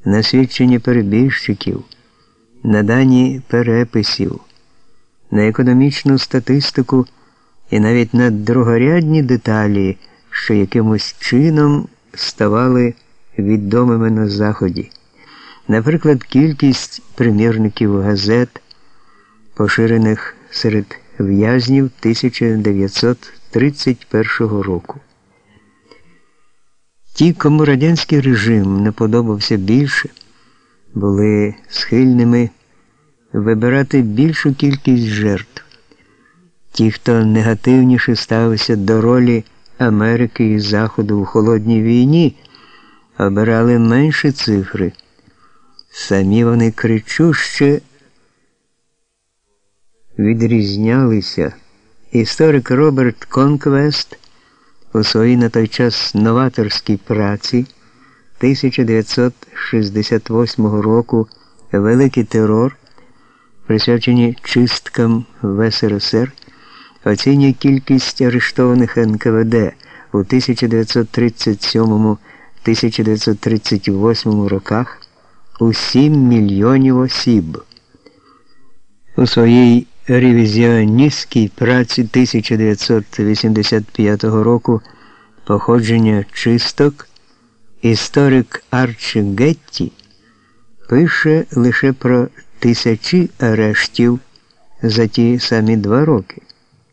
на свідчення перебіжчиків, на дані переписів, на економічну статистику і навіть на другорядні деталі, що якимось чином ставали відомими на Заході. Наприклад, кількість примірників газет, поширених серед в'язнів 1931 року. Ті, кому радянський режим не подобався більше, були схильними вибирати більшу кількість жертв. Ті, хто негативніше ставився до ролі Америки і Заходу у холодній війні, обирали менші цифри. Самі вони кричуще відрізнялися. Історик Роберт Конквест у своїй на той час новаторській праці 1968 року «Великий терор», присвячені чисткам в СРСР, оцінює кількість арештованих НКВД у 1937-1938 роках у 7 мільйонів осіб. У своїй ревізіоністській праці 1985 року «Походження чисток» історик Арчі Гетті пише лише про тисячі арештів за ті самі 2 роки.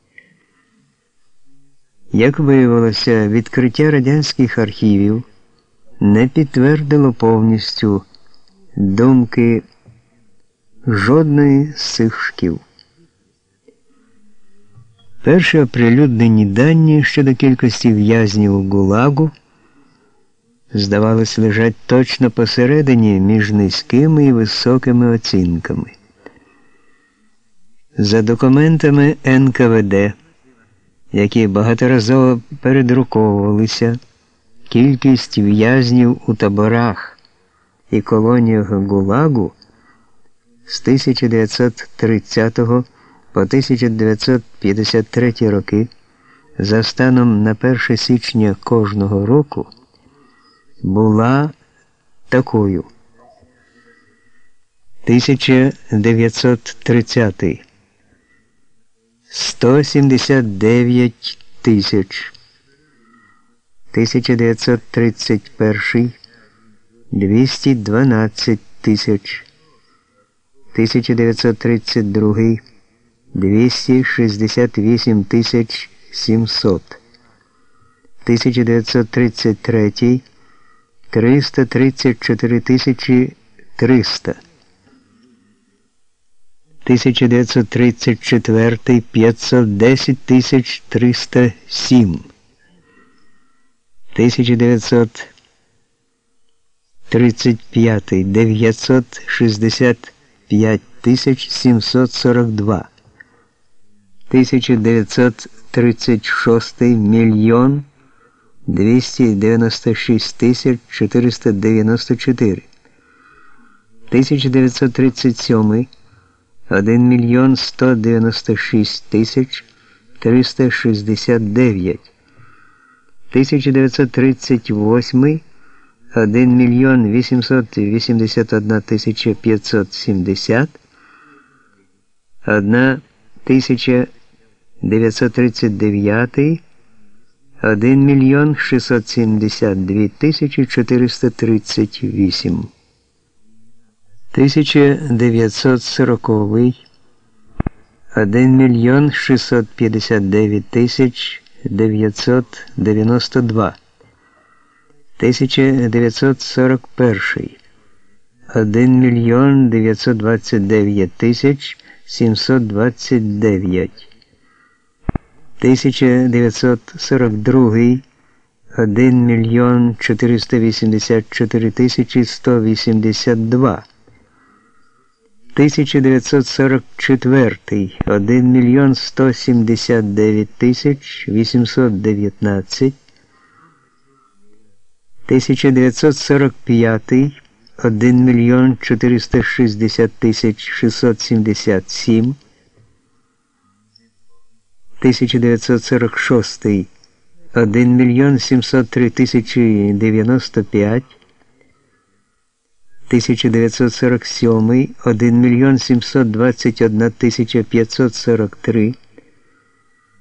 Як виявилося, відкриття радянських архівів не підтвердило повністю думки жодної з цих шкіл. Перші оприлюднені дані щодо кількості в'язнів у ГУЛАГу, здавалось, лежать точно посередині між низькими і високими оцінками. За документами НКВД, які багаторазово передруковувалися, кількість в'язнів у таборах і колоніях ГУЛАГу з 1930 по 1953 роки за станом на 1 січня кожного року була такою. 1930 – 179 тисяч. 1931 – 212 тисяч. 1932 – 268 тисяч 700. 1933 – 334 тисячі 300. 1934 – 510 тисяч 307. 1935 – 965 тисяч 742. 1936 – 1 296 тисяч 494. 1937 – 1 мільйон 196 тисяч 369. 1938 – 1 мільйон 881 тисяча 570. 1939 – 1 мільйон 672 тисячі 438. 1940 – 1 мільйон 659 тисяч 992. 1941 – 1 мільйон 929 тисяч 729. 1942 – 1 мільйон 484 тисячі 182. 1944 – 1 мільйон 179 тисяч 819. 1945 – 1 мільйон 460 тисяч 677. 1946 – 1 мільйон 703 тисячі 95. 1947 1 мільйон 721 тисяча 543,